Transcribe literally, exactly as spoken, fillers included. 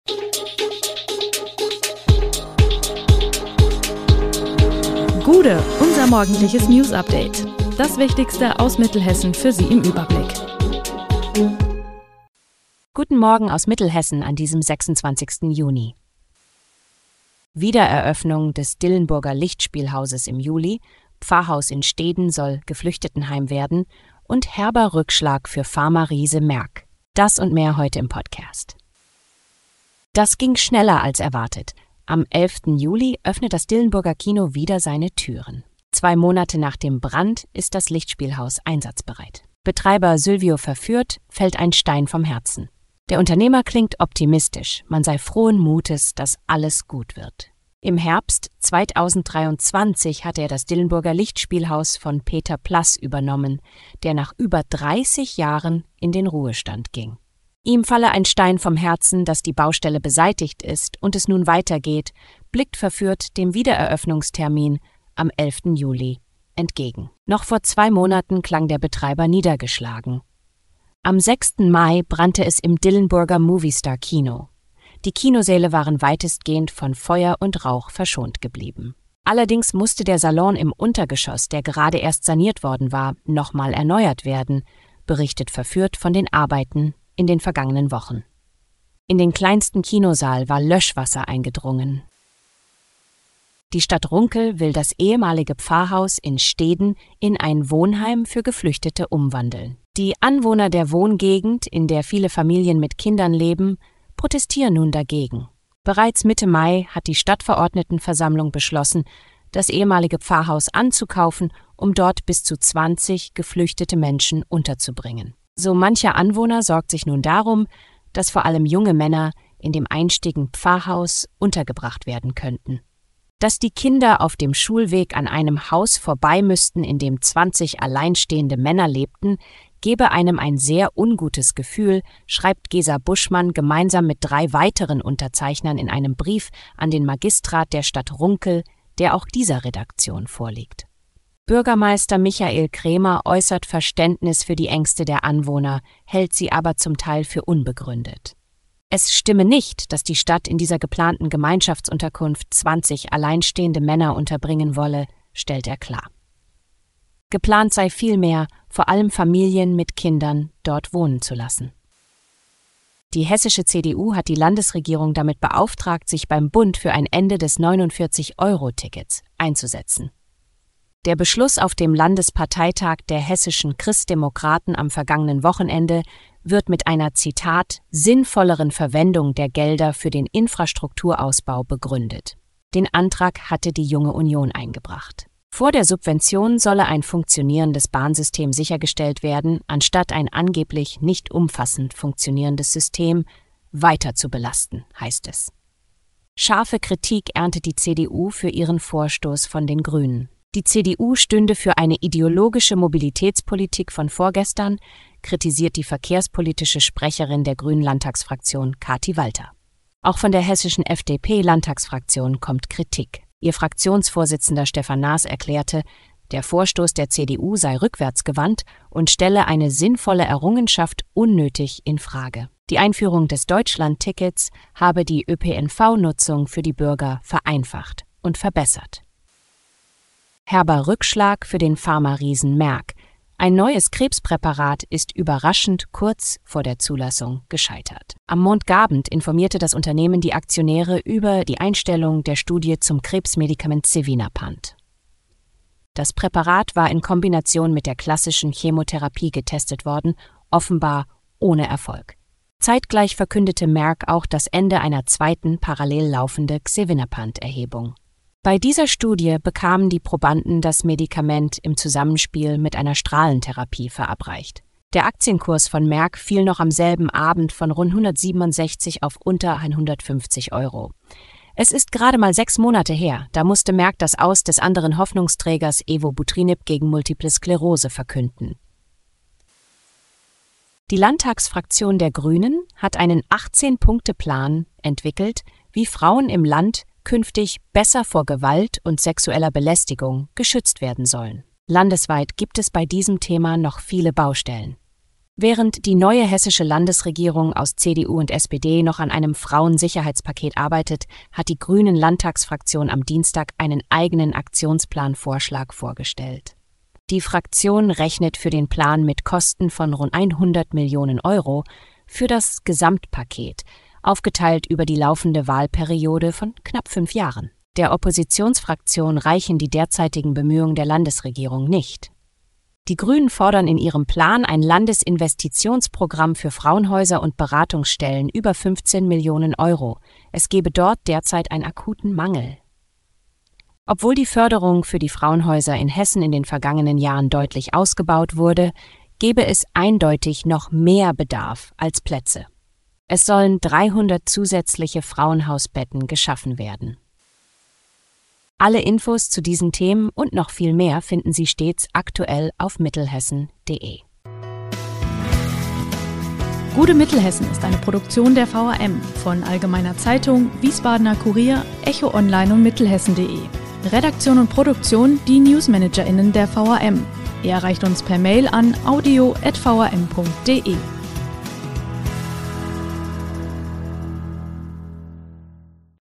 Gude, unser morgendliches News-Update. Das Wichtigste aus Mittelhessen für Sie im Überblick. Guten Morgen aus Mittelhessen an diesem sechsundzwanzigsten Juni. Wiedereröffnung des Dillenburger Lichtspielhauses im Juli, Pfarrhaus in Steden soll Geflüchtetenheim werden und herber Rückschlag für Pharma-Riese Merck. Das und mehr heute im Podcast. Das ging schneller als erwartet. Am elften Juli öffnet das Dillenburger Kino wieder seine Türen. Zwei Monate nach dem Brand ist das Lichtspielhaus einsatzbereit. Betreiber Sylvio Verführt fällt ein Stein vom Herzen. Der Unternehmer klingt optimistisch, man sei frohen Mutes, dass alles gut wird. Im Herbst zweitausenddreiundzwanzig hatte er das Dillenburger Lichtspielhaus von Peter Plass übernommen, der nach über dreißig Jahren in den Ruhestand ging. Ihm falle ein Stein vom Herzen, dass die Baustelle beseitigt ist und es nun weitergeht, blickt Verführt dem Wiedereröffnungstermin am elften Juli entgegen. Noch vor zwei Monaten klang der Betreiber niedergeschlagen. Am sechsten Mai brannte es im Dillenburger Movistar Kino. Die Kinosäle waren weitestgehend von Feuer und Rauch verschont geblieben. Allerdings musste der Salon im Untergeschoss, der gerade erst saniert worden war, nochmal erneuert werden, berichtet Verführt von den Arbeiten in den vergangenen Wochen. In den kleinsten Kinosaal war Löschwasser eingedrungen. Die Stadt Runkel will das ehemalige Pfarrhaus in Steden in ein Wohnheim für Geflüchtete umwandeln. Die Anwohner der Wohngegend, in der viele Familien mit Kindern leben, protestieren nun dagegen. Bereits Mitte Mai hat die Stadtverordnetenversammlung beschlossen, das ehemalige Pfarrhaus anzukaufen, um dort bis zu zwanzig geflüchtete Menschen unterzubringen. So mancher Anwohner sorgt sich nun darum, dass vor allem junge Männer in dem einstigen Pfarrhaus untergebracht werden könnten. Dass die Kinder auf dem Schulweg an einem Haus vorbei müssten, in dem zwanzig alleinstehende Männer lebten, gebe einem ein sehr ungutes Gefühl, schreibt Gesa Buschmann gemeinsam mit drei weiteren Unterzeichnern in einem Brief an den Magistrat der Stadt Runkel, der auch dieser Redaktion vorliegt. Bürgermeister Michael Krämer äußert Verständnis für die Ängste der Anwohner, hält sie aber zum Teil für unbegründet. Es stimme nicht, dass die Stadt in dieser geplanten Gemeinschaftsunterkunft zwanzig alleinstehende Männer unterbringen wolle, stellt er klar. Geplant sei vielmehr, vor allem Familien mit Kindern dort wohnen zu lassen. Die hessische C D U hat die Landesregierung damit beauftragt, sich beim Bund für ein Ende des neunundvierzig-Euro-Tickets einzusetzen. Der Beschluss auf dem Landesparteitag der hessischen Christdemokraten am vergangenen Wochenende wird mit einer, Zitat, sinnvolleren Verwendung der Gelder für den Infrastrukturausbau begründet. Den Antrag hatte die Junge Union eingebracht. Vor der Subvention solle ein funktionierendes Bahnsystem sichergestellt werden, anstatt ein angeblich nicht umfassend funktionierendes System weiter zu belasten, heißt es. Scharfe Kritik erntet die C D U für ihren Vorstoß von den Grünen. Die C D U stünde für eine ideologische Mobilitätspolitik von vorgestern, kritisiert die verkehrspolitische Sprecherin der Grünen Landtagsfraktion Kati Walter. Auch von der hessischen F D P-Landtagsfraktion kommt Kritik. Ihr Fraktionsvorsitzender Stefan Naas erklärte, der Vorstoß der C D U sei rückwärtsgewandt und stelle eine sinnvolle Errungenschaft unnötig in Frage. Die Einführung des Deutschland-Tickets habe die Ö P N V-Nutzung für die Bürger vereinfacht und verbessert. Herber Rückschlag für den Pharma-Riesen Merck. Ein neues Krebspräparat ist überraschend kurz vor der Zulassung gescheitert. Am Montagabend informierte das Unternehmen die Aktionäre über die Einstellung der Studie zum Krebsmedikament Xevinapant. Das Präparat war in Kombination mit der klassischen Chemotherapie getestet worden, offenbar ohne Erfolg. Zeitgleich verkündete Merck auch das Ende einer zweiten parallel laufenden Xevinapant-Erhebung. Bei dieser Studie bekamen die Probanden das Medikament im Zusammenspiel mit einer Strahlentherapie verabreicht. Der Aktienkurs von Merck fiel noch am selben Abend von rund hundertsiebenundsechzig auf unter hundertfünfzig Euro. Es ist gerade mal sechs Monate her, da musste Merck das Aus des anderen Hoffnungsträgers Evobutrinib gegen Multiple Sklerose verkünden. Die Landtagsfraktion der Grünen hat einen achtzehn-Punkte-Plan entwickelt, wie Frauen im Land künftig besser vor Gewalt und sexueller Belästigung geschützt werden sollen. Landesweit gibt es bei diesem Thema noch viele Baustellen. Während die neue hessische Landesregierung aus C D U und S P D noch an einem Frauensicherheitspaket arbeitet, hat die Grünen-Landtagsfraktion am Dienstag einen eigenen Aktionsplanvorschlag vorgestellt. Die Fraktion rechnet für den Plan mit Kosten von rund hundert Millionen Euro für das Gesamtpaket, aufgeteilt über die laufende Wahlperiode von knapp fünf Jahren. Der Oppositionsfraktion reichen die derzeitigen Bemühungen der Landesregierung nicht. Die Grünen fordern in ihrem Plan ein Landesinvestitionsprogramm für Frauenhäuser und Beratungsstellen über fünfzehn Millionen Euro. Es gebe dort derzeit einen akuten Mangel. Obwohl die Förderung für die Frauenhäuser in Hessen in den vergangenen Jahren deutlich ausgebaut wurde, gebe es eindeutig noch mehr Bedarf als Plätze. Es sollen dreihundert zusätzliche Frauenhausbetten geschaffen werden. Alle Infos zu diesen Themen und noch viel mehr finden Sie stets aktuell auf mittelhessen punkt de. Gute Mittelhessen ist eine Produktion der V A M von Allgemeiner Zeitung, Wiesbadener Kurier, Echo Online und mittelhessen punkt de. Redaktion und Produktion die NewsmanagerInnen der V A M. Ihr erreicht uns per Mail an audio at v a m punkt de.